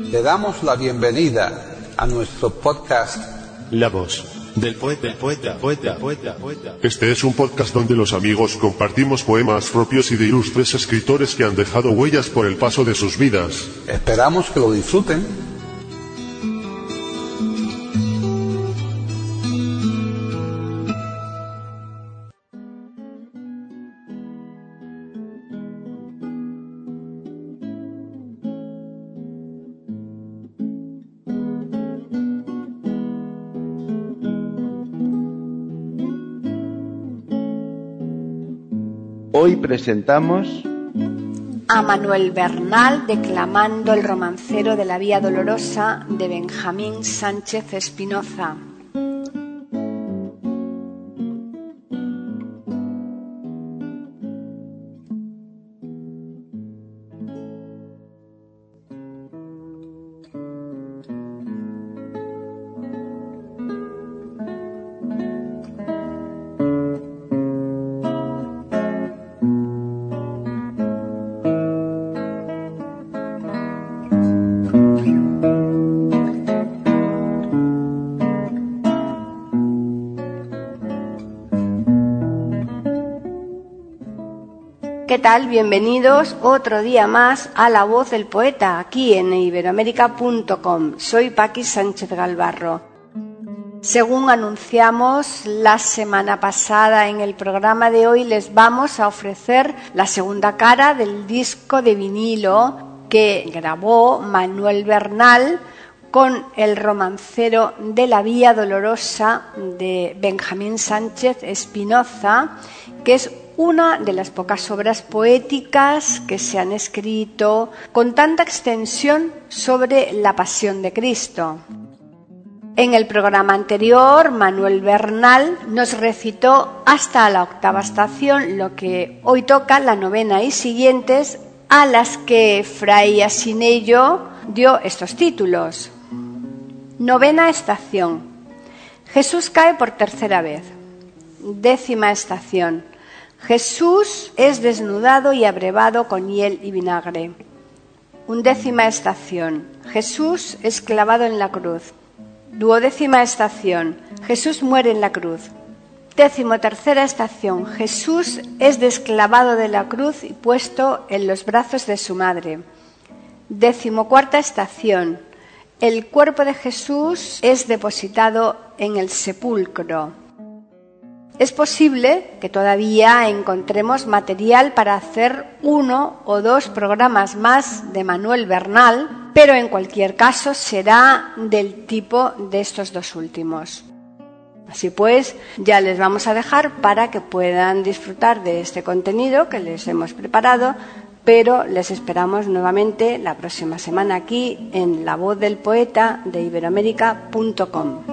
Le damos la bienvenida a nuestro podcast La voz del poeta. Este es un podcast donde los amigos compartimos poemas propios y de ilustres escritores que han dejado huellas por el paso de sus vidas. Esperamos que lo disfruten. Hoy presentamos a Manuel Bernal declamando el romancero de la Vía Dolorosa de Benjamín Sánchez Espinoza. ¿Qué tal? Bienvenidos otro día más a La Voz del Poeta, aquí en iberoamerica.com. Soy Paqui Sánchez Galvarro. Según anunciamos la semana pasada en el programa de hoy, les vamos a ofrecer la segunda cara del disco de vinilo que grabó Manuel Bernal con el romancero de la Vía Dolorosa de Benjamín Sánchez Espinoza, que es una de las pocas obras poéticas que se han escrito con tanta extensión sobre la pasión de Cristo. En el programa anterior, Manuel Bernal nos recitó hasta la octava estación, lo que hoy toca la novena y siguientes, a las que Fray Asinello dio estos títulos. Novena estación. Jesús cae por tercera vez. Décima estación. Jesús es desnudado y abrevado con hiel y vinagre. Undécima estación. Jesús es clavado en la cruz. Duodécima estación. Jesús muere en la cruz. Decimotercera estación. Jesús es desclavado de la cruz y puesto en los brazos de su madre. Decimocuarta estación. El cuerpo de Jesús es depositado en el sepulcro. Es posible que todavía encontremos material para hacer 1 o 2 programas más de Manuel Bernal, pero en cualquier caso será del tipo de estos dos últimos. Así pues, ya les vamos a dejar para que puedan disfrutar de este contenido que les hemos preparado, pero les esperamos nuevamente la próxima semana aquí en La Voz del Poeta de iberoamerica.com.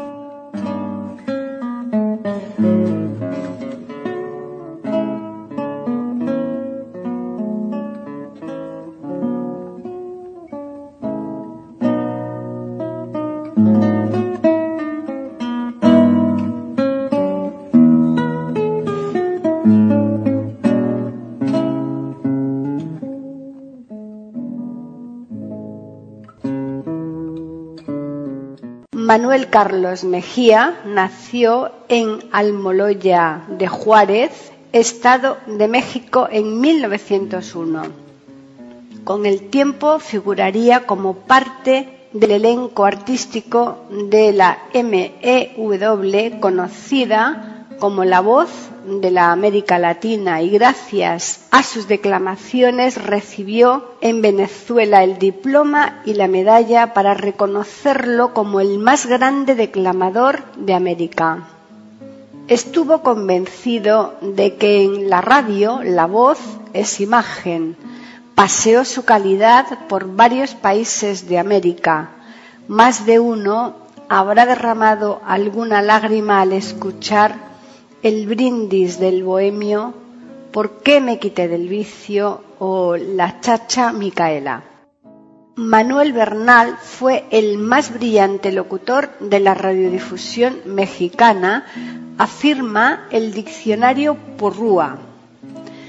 Manuel Carlos Mejía nació en Almoloya de Juárez, Estado de México, en 1901. Con el tiempo figuraría como parte del elenco artístico de la MEW, conocida como La Voz de la América Latina, y gracias a sus declamaciones recibió en Venezuela el diploma y la medalla para reconocerlo como el más grande declamador de América. Estuvo convencido de que en la radio la voz es imagen. Paseó su calidad por varios países de América. Más de uno habrá derramado alguna lágrima al escuchar el brindis del bohemio, ¿por qué me quité del vicio? O la chacha Micaela. Manuel Bernal fue el más brillante locutor de la radiodifusión mexicana, afirma el diccionario Porrúa.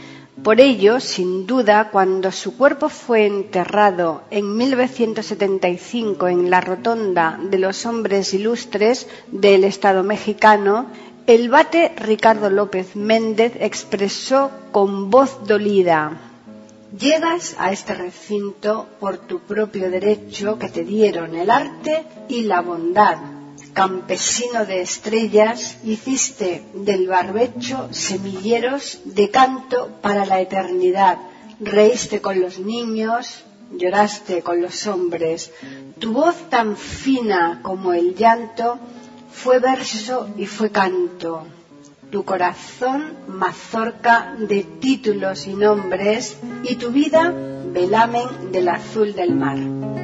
Por ello, sin duda, cuando su cuerpo fue enterrado en 1975 en la Rotonda de los Hombres Ilustres del Estado mexicano, el vate Ricardo López Méndez expresó con voz dolida: «Llegas a este recinto por tu propio derecho que te dieron el arte y la bondad. Campesino de estrellas, hiciste del barbecho semilleros de canto para la eternidad. Reíste con los niños, lloraste con los hombres. Tu voz tan fina como el llanto fue verso y fue canto. Tu corazón mazorca de títulos y nombres, y tu vida velamen del azul del mar».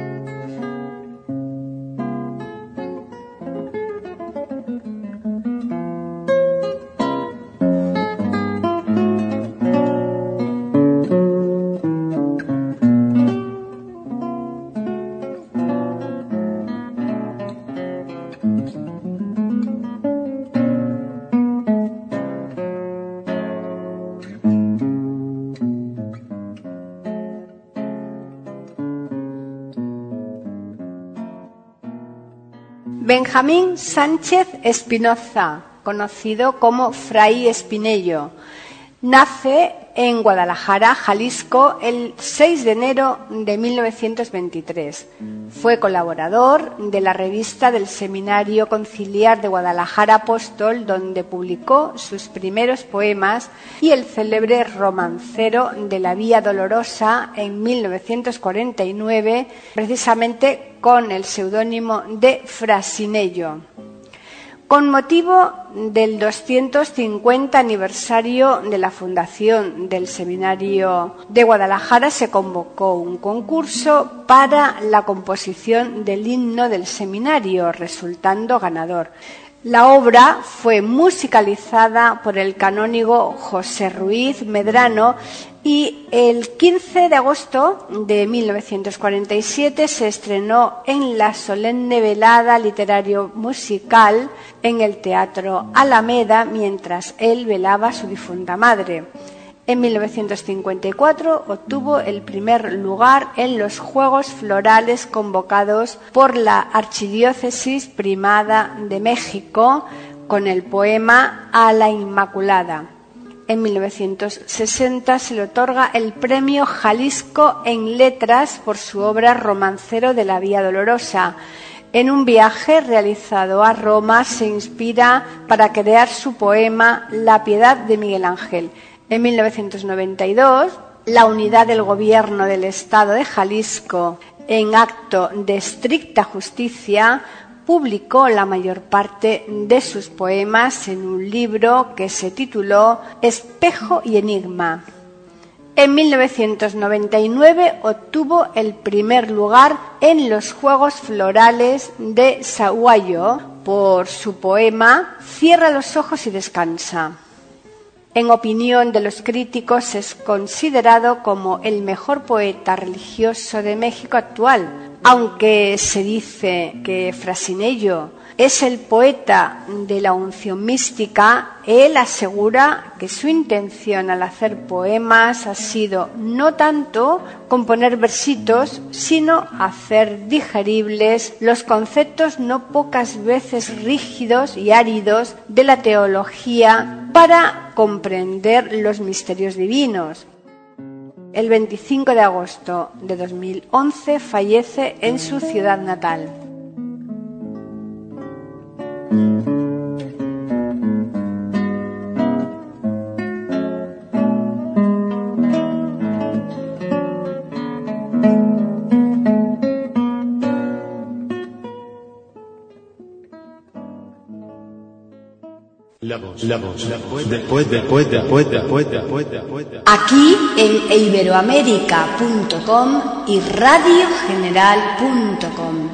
Benjamín Sánchez Espinoza, conocido como Fray Espinello, nace en Guadalajara, Jalisco, el 6 de enero de 1923. Fue colaborador de la revista del Seminario Conciliar de Guadalajara Apóstol, donde publicó sus primeros poemas, y el célebre romancero de la Vía Dolorosa en 1949, precisamente con el seudónimo de Frasinello. Con motivo del 250 aniversario de la fundación del Seminario de Guadalajara, se convocó un concurso para la composición del himno del seminario, resultando ganador. La obra fue musicalizada por el canónigo José Ruiz Medrano y el 15 de agosto de 1947 se estrenó en la solemne velada literario-musical en el Teatro Alameda mientras él velaba a su difunta madre. En 1954 obtuvo el primer lugar en los Juegos Florales convocados por la Archidiócesis Primada de México con el poema A la Inmaculada. En 1960 se le otorga el Premio Jalisco en Letras por su obra Romancero de la Vía Dolorosa. En un viaje realizado a Roma se inspira para crear su poema La Piedad de Miguel Ángel. En 1992, la unidad del Gobierno del Estado de Jalisco, en acto de estricta justicia, publicó la mayor parte de sus poemas en un libro que se tituló Espejo y Enigma. En 1999 obtuvo el primer lugar en los Juegos Florales de Sahuayo por su poema Cierra los ojos y descansa. En opinión de los críticos es considerado como el mejor poeta religioso de México actual, aunque se dice que Frasinello es el poeta de la unción mística. Él asegura que su intención al hacer poemas ha sido no tanto componer versitos, sino hacer digeribles los conceptos no pocas veces rígidos y áridos de la teología para comprender los misterios divinos. El 25 de agosto de 2011 fallece en su ciudad natal. La voz. Después. Aquí en iberoamerica.com y radiogeneral.com.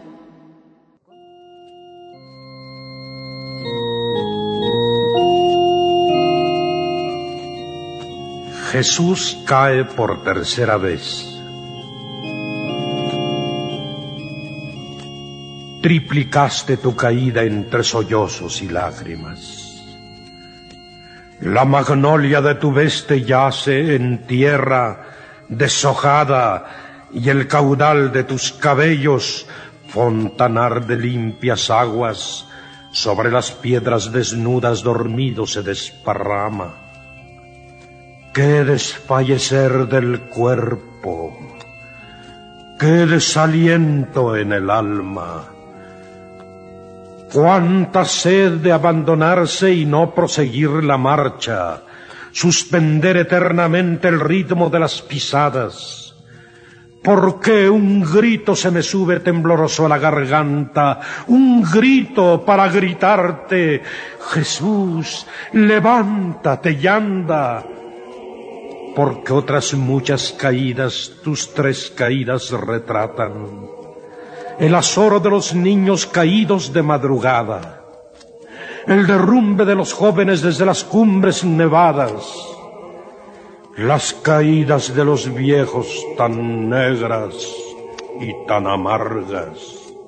Jesús cae por tercera vez. Triplicaste tu caída entre sollozos y lágrimas. La magnolia de tu veste yace en tierra deshojada, y el caudal de tus cabellos, fontanar de limpias aguas, sobre las piedras desnudas dormido se desparrama. ¡Qué desfallecer del cuerpo! ¡Qué desaliento en el alma! ¡Cuánta sed de abandonarse y no proseguir la marcha! Suspender eternamente el ritmo de las pisadas. ¿Por qué un grito se me sube tembloroso a la garganta? Un grito para gritarte: Jesús, levántate y anda. Porque otras muchas caídas, tus 3 caídas retratan. El azoro de los niños caídos de madrugada. El derrumbe de los jóvenes desde las cumbres nevadas. Las caídas de los viejos tan negras y tan amargas.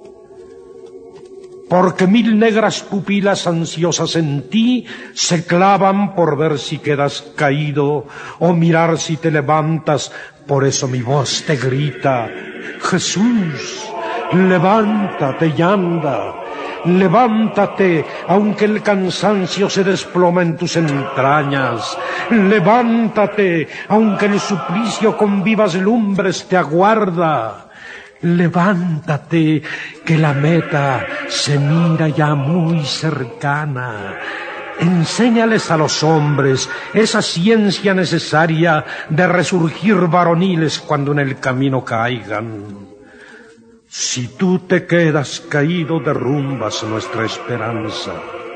Porque 1000 negras pupilas ansiosas en ti se clavan por ver si quedas caído o mirar si te levantas. Por eso mi voz te grita: Jesús, levántate y anda. Levántate, aunque el cansancio se desploma en tus entrañas. Levántate, aunque el suplicio con vivas lumbres te aguarda. Levántate, que la meta se mira ya muy cercana. Enséñales a los hombres esa ciencia necesaria de resurgir varoniles cuando en el camino caigan. Si tú te quedas caído, derrumbas nuestra esperanza.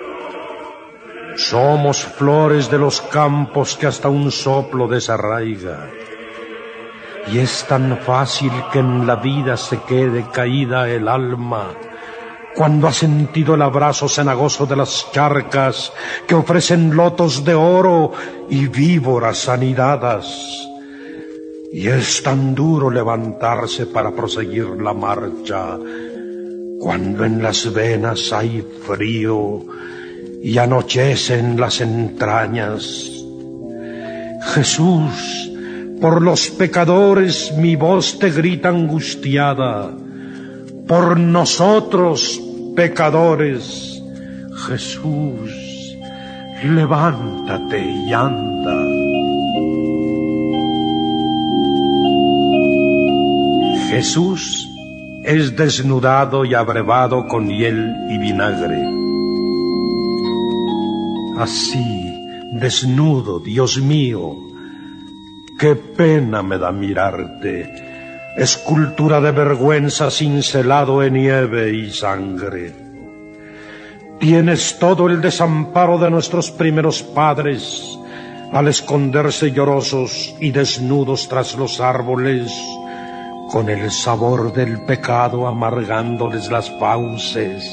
Somos flores de los campos que hasta un soplo desarraiga. Y es tan fácil que en la vida se quede caída el alma cuando ha sentido el abrazo cenagoso de las charcas que ofrecen lotos de oro y víboras anidadas. Y es tan duro levantarse para proseguir la marcha cuando en las venas hay frío y anochece en las entrañas. Jesús, por los pecadores mi voz te grita angustiada. Por nosotros, pecadores, Jesús, levántate y anda. Jesús es desnudado y abrevado con hiel y vinagre. Así, desnudo, Dios mío, qué pena me da mirarte, escultura de vergüenza cincelado en nieve y sangre. Tienes todo el desamparo de nuestros primeros padres al esconderse llorosos y desnudos tras los árboles, con el sabor del pecado amargándoles las fauces.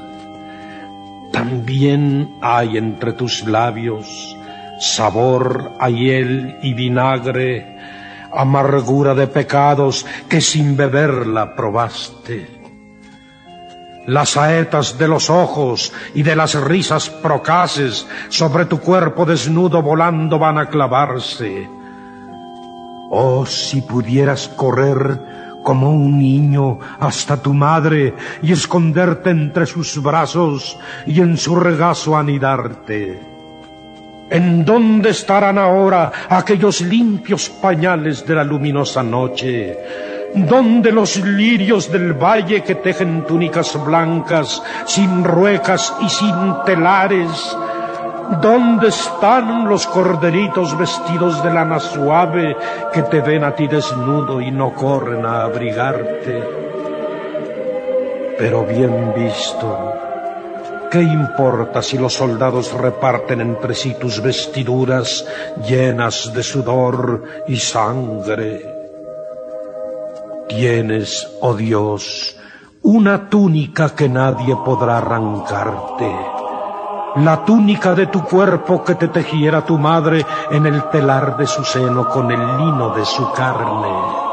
También hay entre tus labios sabor a hiel y vinagre, amargura de pecados que sin beberla probaste. Las saetas de los ojos y de las risas procaces sobre tu cuerpo desnudo volando van a clavarse. Oh, si pudieras correr como un niño hasta tu madre y esconderte entre sus brazos y en su regazo anidarte. ¿En dónde estarán ahora aquellos limpios pañales de la luminosa noche? ¿Dónde los lirios del valle que tejen túnicas blancas, sin ruecas y sin telares? ¿Dónde están los corderitos vestidos de lana suave que te ven a ti desnudo y no corren a abrigarte? Pero bien visto, ¿qué importa si los soldados reparten entre sí tus vestiduras llenas de sudor y sangre? Tienes, oh Dios, una túnica que nadie podrá arrancarte. La túnica de tu cuerpo que te tejiera tu madre en el telar de su seno con el lino de su carne.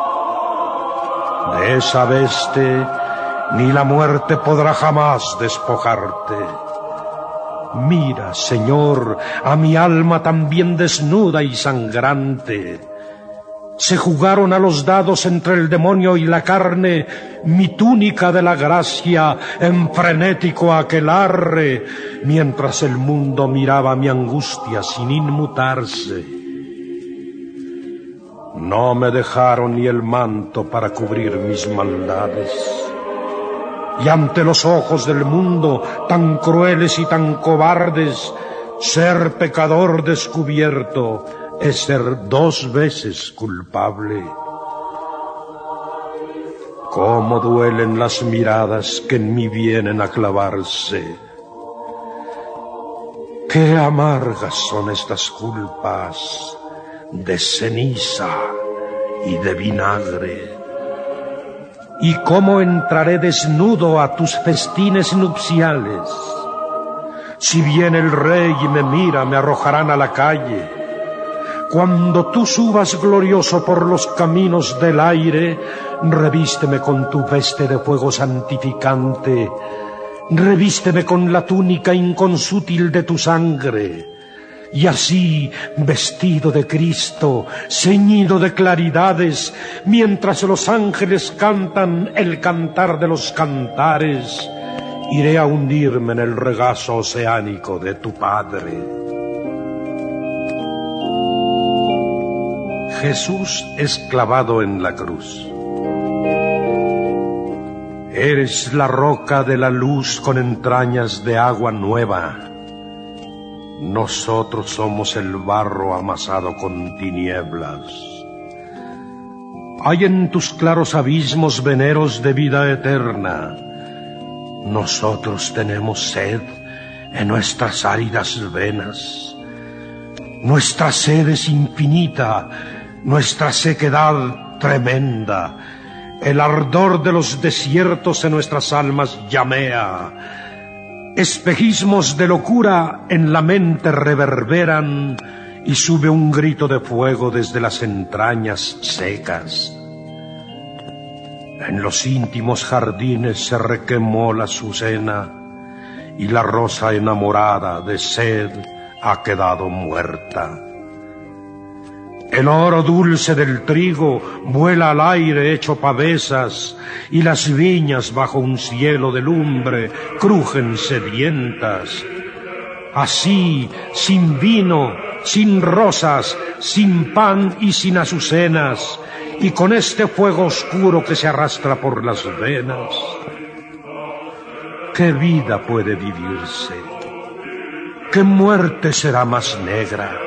De esa veste ni la muerte podrá jamás despojarte. Mira, Señor, a mi alma también desnuda y sangrante. Se jugaron a los dados entre el demonio y la carne mi túnica de la gracia en frenético aquelarre, mientras el mundo miraba mi angustia sin inmutarse. No me dejaron ni el manto para cubrir mis maldades. Y ante los ojos del mundo, tan crueles y tan cobardes, ser pecador descubierto es ser 2 veces culpable. Cómo duelen las miradas que en mí vienen a clavarse. Qué amargas son estas culpas de ceniza y de vinagre. ¿Y cómo entraré desnudo a tus festines nupciales? Si viene el rey y me mira, me arrojarán a la calle. Cuando tú subas glorioso por los caminos del aire, revísteme con tu veste de fuego santificante, revísteme con la túnica inconsútil de tu sangre. Y así, vestido de Cristo, ceñido de claridades, mientras los ángeles cantan el cantar de los cantares, iré a hundirme en el regazo oceánico de tu Padre. Jesús es clavado en la cruz. Eres la roca de la luz con entrañas de agua nueva. Nosotros somos el barro amasado con tinieblas. Hay en tus claros abismos veneros de vida eterna. Nosotros tenemos sed en nuestras áridas venas. Nuestra sed es infinita, nuestra sequedad tremenda. El ardor de los desiertos en nuestras almas llamea. Espejismos de locura en la mente reverberan y sube un grito de fuego desde las entrañas secas. En los íntimos jardines se requemó la azucena y la rosa enamorada de sed ha quedado muerta. El oro dulce del trigo vuela al aire hecho pavesas y las viñas bajo un cielo de lumbre crujen sedientas. Así, sin vino, sin rosas, sin pan y sin azucenas, y con este fuego oscuro que se arrastra por las venas, ¿qué vida puede vivirse? ¿Qué muerte será más negra?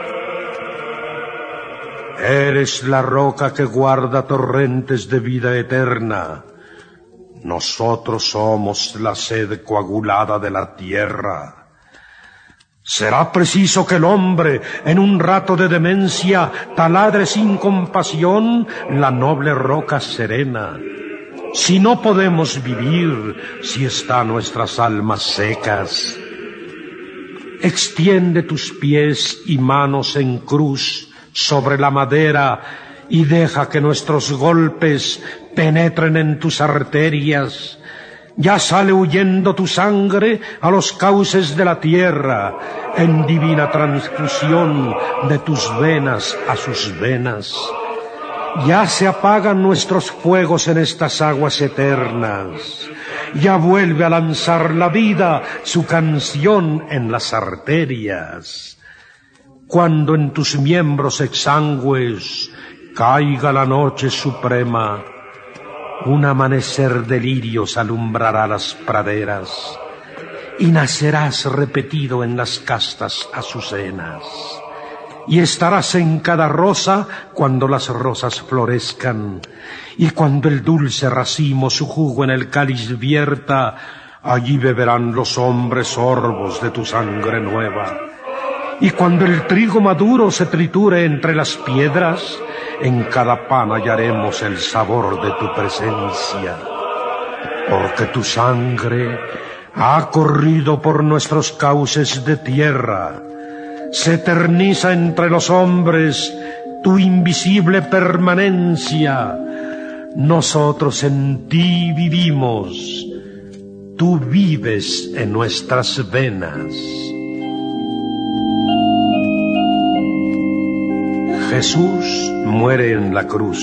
Eres la roca que guarda torrentes de vida eterna. Nosotros somos la sed coagulada de la tierra. Será preciso que el hombre, en un rato de demencia, taladre sin compasión la noble roca serena. Si no podemos vivir, si están nuestras almas secas, extiende tus pies y manos en cruz sobre la madera y deja que nuestros golpes penetren en tus arterias. Ya sale huyendo tu sangre a los cauces de la tierra, en divina transfusión de tus venas a sus venas. Ya se apagan nuestros fuegos en estas aguas eternas. Ya vuelve a lanzar la vida su canción en las arterias. Cuando en tus miembros exangües caiga la noche suprema, un amanecer de lirios alumbrará las praderas y nacerás repetido en las castas azucenas. Y estarás en cada rosa cuando las rosas florezcan, y cuando el dulce racimo su jugo en el cáliz vierta, allí beberán los hombres sorbos de tu sangre nueva. Y cuando el trigo maduro se triture entre las piedras, en cada pan hallaremos el sabor de tu presencia. Porque tu sangre ha corrido por nuestros cauces de tierra. Se eterniza entre los hombres tu invisible permanencia. Nosotros en ti vivimos, tú vives en nuestras venas. Jesús muere en la cruz.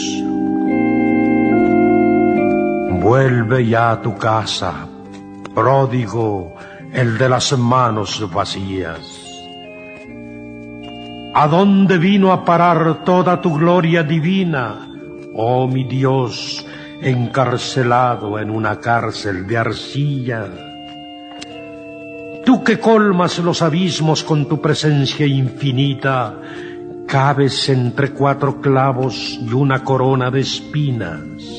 Vuelve ya a tu casa, pródigo, el de las manos vacías. ¿A dónde vino a parar toda tu gloria divina, oh mi Dios, encarcelado en una cárcel de arcilla? Tú que colmas los abismos con tu presencia infinita, cabes entre 4 clavos y una corona de espinas.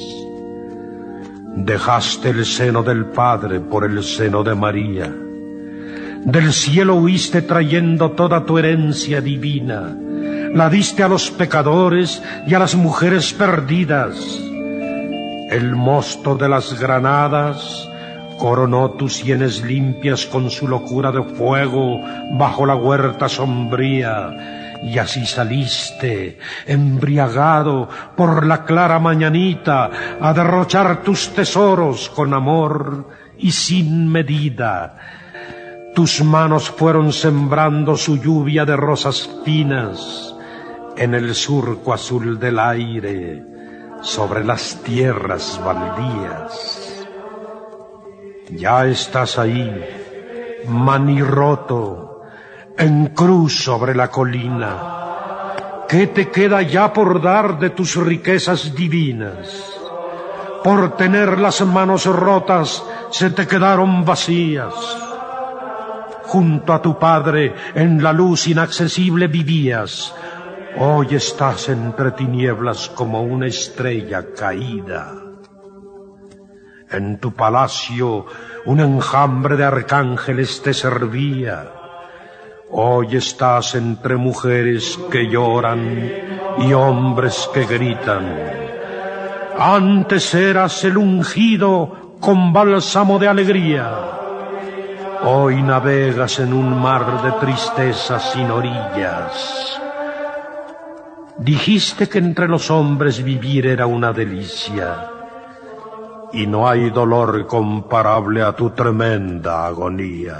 Dejaste el seno del Padre por el seno de María. Del cielo huiste trayendo toda tu herencia divina. La diste a los pecadores y a las mujeres perdidas. El mosto de las granadas coronó tus sienes limpias con su locura de fuego bajo la huerta sombría. Y así saliste, embriagado por la clara mañanita, a derrochar tus tesoros con amor y sin medida. Tus manos fueron sembrando su lluvia de rosas finas en el surco azul del aire, sobre las tierras baldías. Ya estás ahí, manirroto, en cruz sobre la colina. ¿Qué te queda ya por dar de tus riquezas divinas? Por tener las manos rotas se te quedaron vacías. Junto a tu Padre en la luz inaccesible vivías. Hoy estás entre tinieblas como una estrella caída. En tu palacio un enjambre de arcángeles te servía. Hoy estás entre mujeres que lloran y hombres que gritan. Antes eras el ungido con bálsamo de alegría. Hoy navegas en un mar de tristeza sin orillas. Dijiste que entre los hombres vivir era una delicia, y no hay dolor comparable a tu tremenda agonía.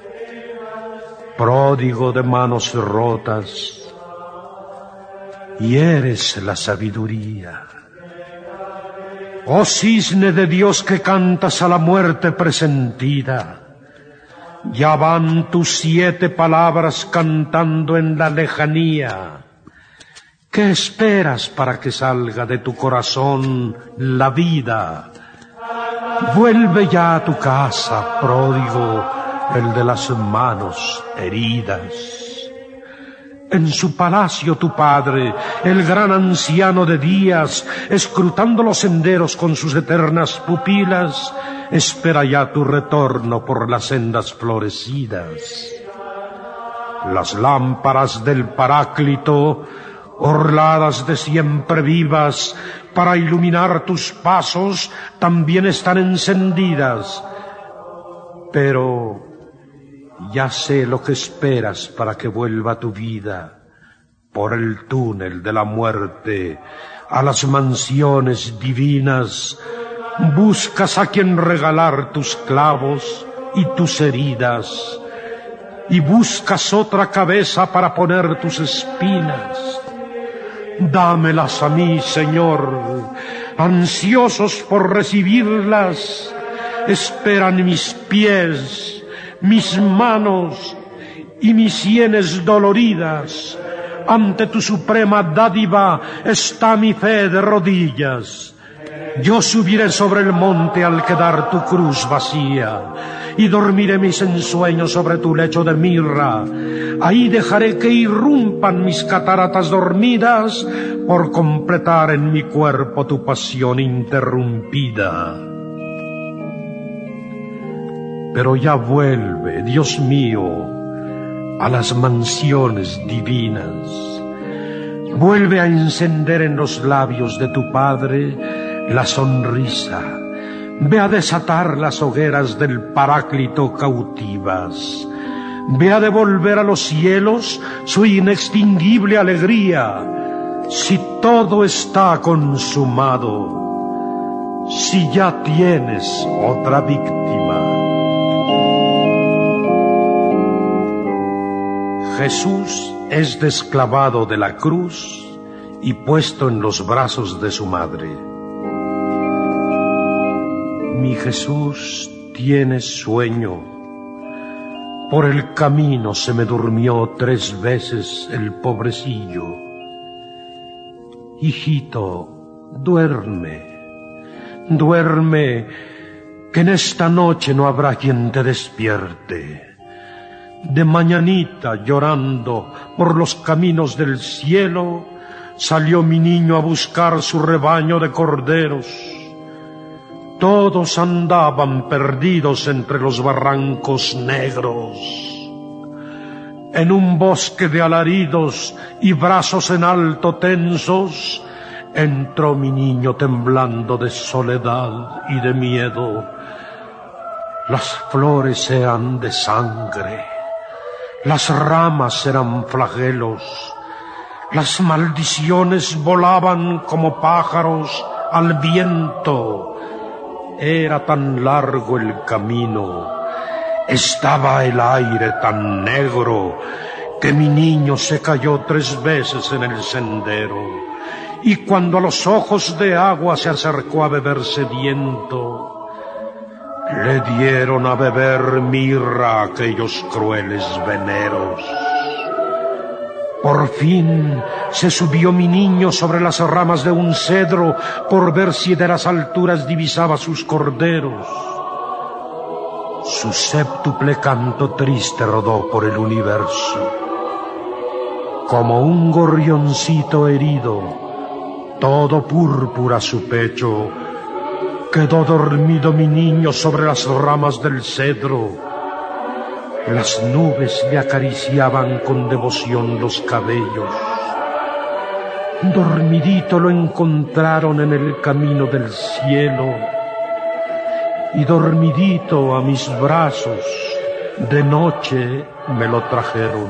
Pródigo de manos rotas, y eres la sabiduría. Oh cisne de Dios que cantas a la muerte presentida, ya van tus 7 palabras cantando en la lejanía. ¿Qué esperas para que salga de tu corazón la vida? Vuelve ya a tu casa, pródigo, el de las manos heridas. En su palacio tu padre, el gran anciano de días, escrutando los senderos con sus eternas pupilas, espera ya tu retorno por las sendas florecidas. Las lámparas del Paráclito, orladas de siempre vivas, para iluminar tus pasos, también están encendidas. Pero ya sé lo que esperas para que vuelva tu vida por el túnel de la muerte a las mansiones divinas. Buscas a quien regalar tus clavos y tus heridas, y buscas otra cabeza para poner tus espinas. Dámelas a mí, Señor, ansiosos por recibirlas, esperan mis pies, mis manos y mis sienes doloridas. Ante tu suprema dádiva está mi fe de rodillas. Yo subiré sobre el monte al quedar tu cruz vacía, y dormiré mis ensueños sobre tu lecho de mirra. Ahí dejaré que irrumpan mis cataratas dormidas, por completar en mi cuerpo tu pasión interrumpida. Pero ya vuelve, Dios mío, a las mansiones divinas. Vuelve a encender en los labios de tu Padre la sonrisa. Ve a desatar las hogueras del Paráclito cautivas. Ve a devolver a los cielos su inextinguible alegría. Si todo está consumado, si ya tienes otra víctima. Jesús es desclavado de la cruz y puesto en los brazos de su madre. Mi Jesús tiene sueño. Por el camino se me durmió 3 veces el pobrecillo. Hijito, duerme, duerme, que en esta noche no habrá quien te despierte. De mañanita, llorando por los caminos del cielo, salió mi niño a buscar su rebaño de corderos. Todos andaban perdidos entre los barrancos negros. En un bosque de alaridos y brazos en alto tensos, entró mi niño temblando de soledad y de miedo. Las flores eran de sangre, las ramas eran flagelos, las maldiciones volaban como pájaros al viento. Era tan largo el camino, estaba el aire tan negro, que mi niño se cayó 3 veces en el sendero. Y cuando a los ojos de agua se acercó a beber sediento, le dieron a beber mirra aquellos crueles veneros. Por fin se subió mi niño sobre las ramas de un cedro por ver si de las alturas divisaba sus corderos. Su séptuple canto triste rodó por el universo. Como un gorrioncito herido, todo púrpura su pecho, quedó dormido mi niño sobre las ramas del cedro. Las nubes le acariciaban con devoción los cabellos. Dormidito lo encontraron en el camino del cielo, y dormidito a mis brazos de noche me lo trajeron.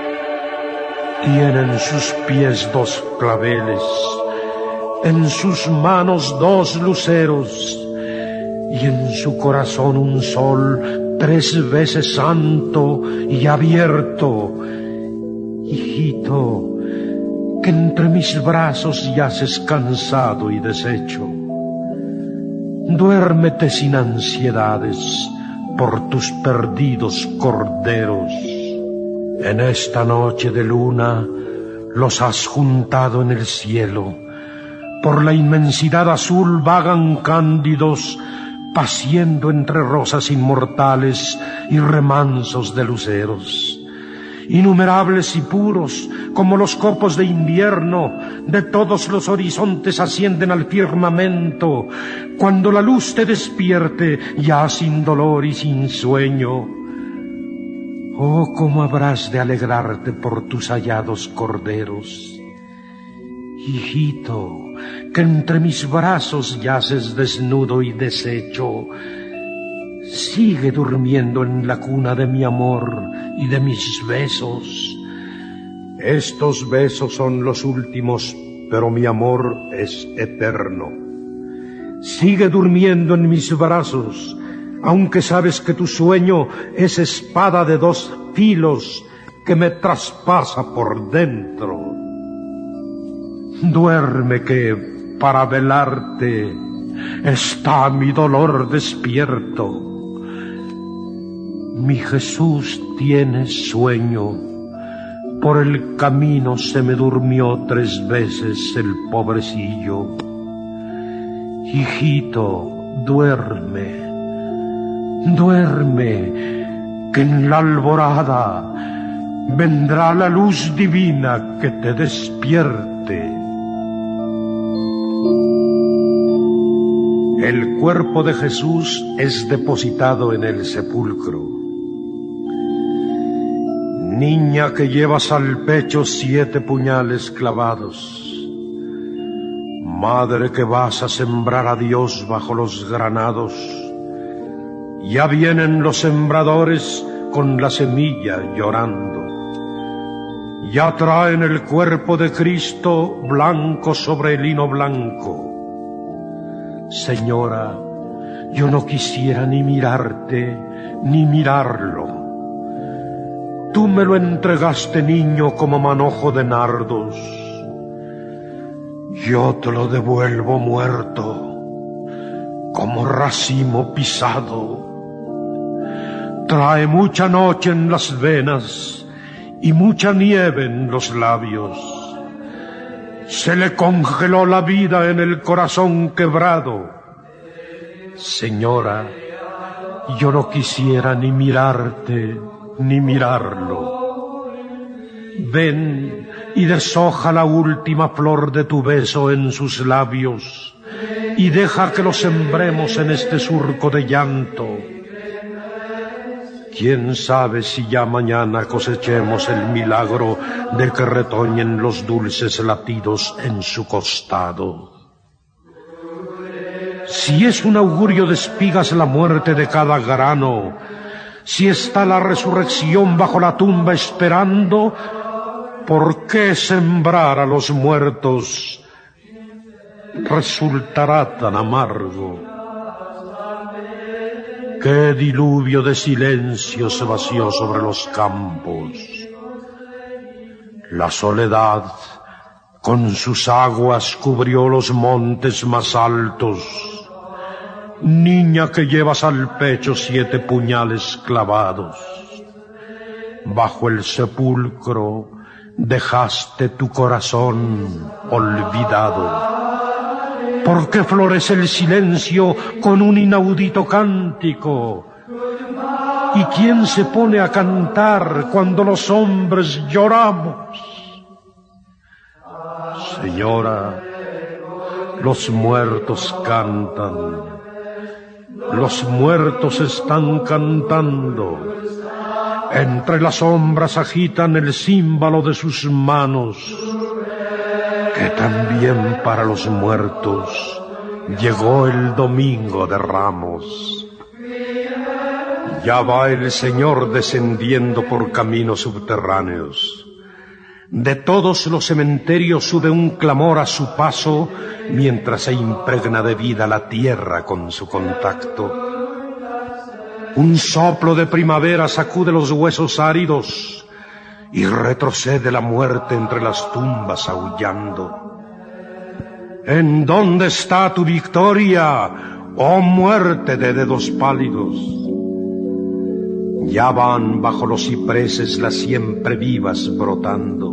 Tienen sus pies 2 claveles, en sus manos 2 luceros, y en su corazón un sol 3 veces santo y abierto. Hijito, que entre mis brazos yaces cansado y deshecho. Duérmete sin ansiedades por tus perdidos corderos. En esta noche de luna los has juntado en el cielo. Por la inmensidad azul vagan cándidos, paciendo entre rosas inmortales y remansos de luceros. Innumerables y puros, como los copos de invierno, de todos los horizontes ascienden al firmamento. Cuando la luz te despierte, ya sin dolor y sin sueño, oh, cómo habrás de alegrarte por tus hallados corderos. Hijito, que entre mis brazos yaces desnudo y deshecho, sigue durmiendo en la cuna de mi amor y de mis besos. Estos besos son los últimos, pero mi amor es eterno. Sigue durmiendo en mis brazos, aunque sabes que tu sueño es espada de 2 filos que me traspasa por dentro. Duerme que, para velarte, está mi dolor despierto. Mi Jesús tiene sueño, por el camino se me durmió 3 veces el pobrecillo. Hijito, duerme, duerme, que en la alborada vendrá la luz divina que te despierte. El cuerpo de Jesús es depositado en el sepulcro. Niña que llevas al pecho 7 puñales clavados, madre que vas a sembrar a Dios bajo los granados, ya vienen los sembradores con la semilla llorando. Ya traen el cuerpo de Cristo blanco sobre el lino blanco. Señora, yo no quisiera ni mirarte, ni mirarlo. Tú me lo entregaste, niño, como manojo de nardos. Yo te lo devuelvo muerto, como racimo pisado. Trae mucha noche en las venas y mucha nieve en los labios. Se le congeló la vida en el corazón quebrado. Señora, yo no quisiera ni mirarte ni mirarlo. Ven y deshoja la última flor de tu beso en sus labios y deja que lo sembremos en este surco de llanto. ¿Quién sabe si ya mañana cosechemos el milagro de que retoñen los dulces latidos en su costado? Si es un augurio de espigas la muerte de cada grano, si está la resurrección bajo la tumba esperando, ¿por qué sembrar a los muertos resultará tan amargo? Qué diluvio de silencio se vació sobre los campos. La soledad con sus aguas cubrió los montes más altos. Niña que llevas al pecho 7 puñales clavados. Bajo el sepulcro dejaste tu corazón olvidado. ¿Por qué florece el silencio con un inaudito cántico? ¿Y quién se pone a cantar cuando los hombres lloramos? Señora, los muertos cantan. Los muertos están cantando. Entre las sombras agitan el címbalo de sus manos, que también para los muertos llegó el domingo de Ramos. Ya va el Señor descendiendo por caminos subterráneos. De todos los cementerios sube un clamor a su paso, mientras se impregna de vida la tierra con su contacto. Un soplo de primavera sacude los huesos áridos y retrocede la muerte entre las tumbas aullando. ¿En dónde está tu victoria, oh muerte de dedos pálidos? Ya van bajo los cipreses las siempre vivas brotando.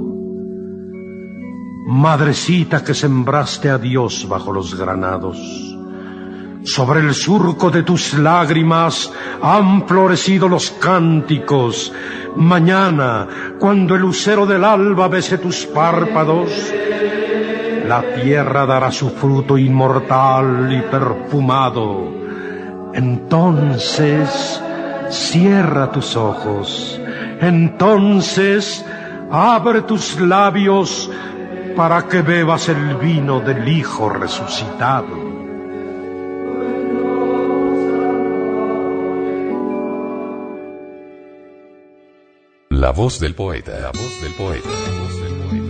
Madrecita que sembraste a Dios bajo los granados, sobre el surco de tus lágrimas han florecido los cánticos. Mañana, cuando el lucero del alba bese tus párpados, la tierra dará su fruto inmortal y perfumado. Entonces cierra tus ojos, entonces abre tus labios para que bebas el vino del Hijo resucitado. La voz del poeta, la voz del poeta, la voz del poeta.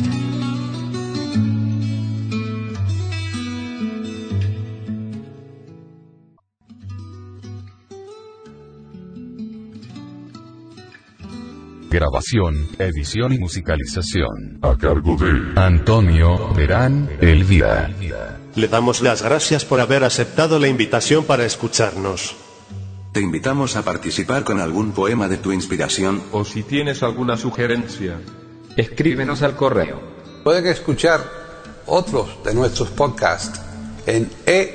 Grabación, edición y musicalización a cargo de Antonio Verán Elvira. Le damos las gracias por haber aceptado la invitación para escucharnos. Te invitamos a participar con algún poema de tu inspiración. O si tienes alguna sugerencia, escríbenos al correo. Pueden escuchar otros de nuestros podcasts en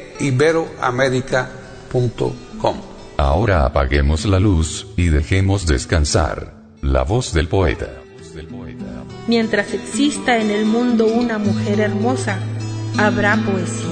eiberoamerica.com. Ahora apaguemos la luz y dejemos descansar la voz del poeta. Mientras exista en el mundo una mujer hermosa, habrá poesía.